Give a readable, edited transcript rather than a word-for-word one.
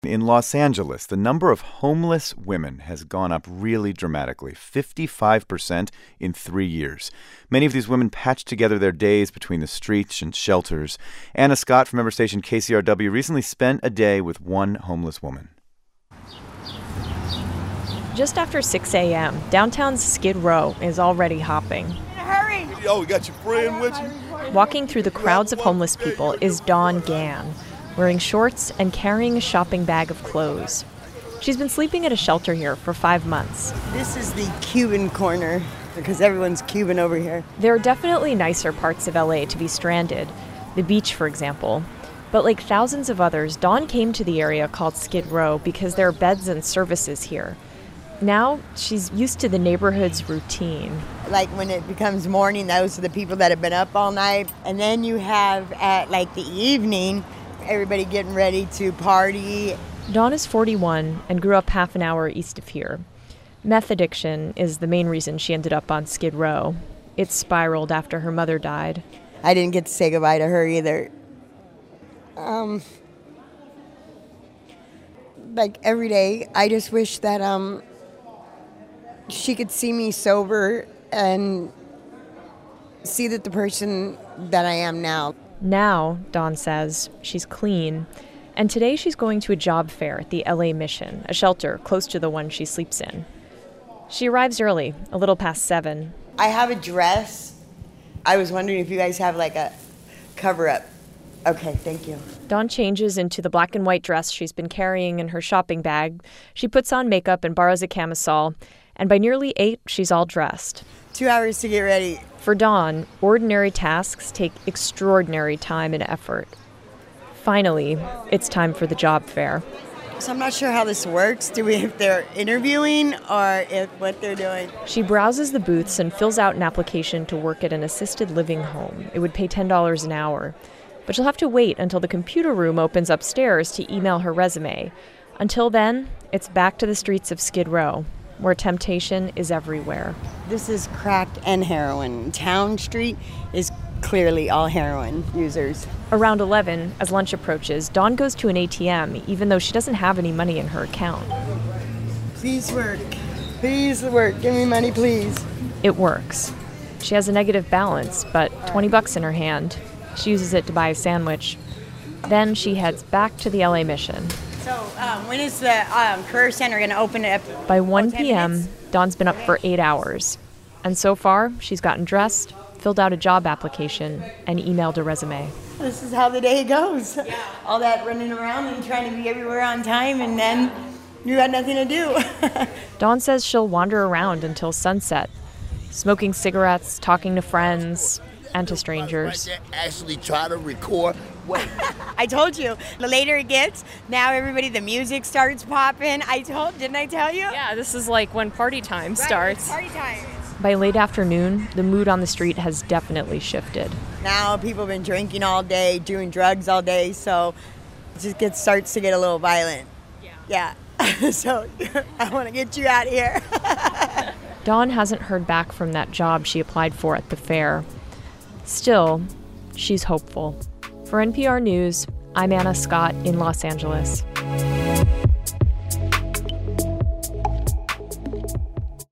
In Los Angeles, the number of homeless women has gone up really dramatically, 55% in 3 years. Many of these women patch together their days between the streets and shelters. Anna Scott from member station KCRW recently spent a day with one homeless woman. Just after 6 a.m., downtown's Skid Row is already hopping. Hurry! Yo, you got your friend with you? Walking through the crowds of homeless people is Dawn Gann, wearing shorts and carrying a shopping bag of clothes. She's been sleeping at a shelter here for 5 months. This is the Cuban corner, because everyone's Cuban over here. There are definitely nicer parts of LA to be stranded, the beach, for example. But like thousands of others, Dawn came to the area called Skid Row because there are beds and services here. Now, she's used to the neighborhood's routine. Like when it becomes morning, those are the people that have been up all night. And then you have at like the evening, everybody getting ready to party. Dawn is 41 and grew up half an hour east of here. Meth addiction is the main reason she ended up on Skid Row. It spiraled after her mother died. I didn't get to say goodbye to her either. Like every day, I just wish that she could see me sober and see that the person that I am now. Now, Dawn says, she's clean. And today she's going to a job fair at the LA Mission, a shelter close to the one she sleeps in. She arrives early, a little past 7. I have a dress. I was wondering if you guys have like a cover-up. Okay, thank you. Dawn changes into the black and white dress she's been carrying in her shopping bag. She puts on makeup and borrows a camisole. And by nearly 8, she's all dressed. 2 hours to get ready. For Dawn, ordinary tasks take extraordinary time and effort. Finally, it's time for the job fair. So I'm not sure how this works. If they're interviewing or what they're doing? She browses the booths and fills out an application to work at an assisted living home. It would pay $10 an hour. But she'll have to wait until the computer room opens upstairs to email her resume. Until then, it's back to the streets of Skid Row, where temptation is everywhere. This is crack and heroin. Town Street is clearly all heroin users. Around 11, as lunch approaches, Dawn goes to an ATM, even though she doesn't have any money in her account. Please work. Please work. Give me money, please. It works. She has a negative balance, but $20 in her hand. She uses it to buy a sandwich. Then she heads back to the LA Mission. So when is the Career Center going to open it up? By 1 p.m., Dawn's been up for 8 hours. And so far, she's gotten dressed, filled out a job application, and emailed a resume. This is how the day goes. All that running around and trying to be everywhere on time, and then you got nothing to do. Dawn says she'll wander around until sunset, smoking cigarettes, talking to friends, and to strangers. Actually try to record. I told you, the later it gets, now everybody, the music starts popping. Didn't I tell you? Yeah, this is like when party time starts. Party time. By late afternoon, the mood on the street has definitely shifted. Now people have been drinking all day, doing drugs all day, so it just starts to get a little violent. Yeah. So I want to get you out of here. Dawn hasn't heard back from that job she applied for at the fair. Still, she's hopeful. For NPR News, I'm Anna Scott in Los Angeles.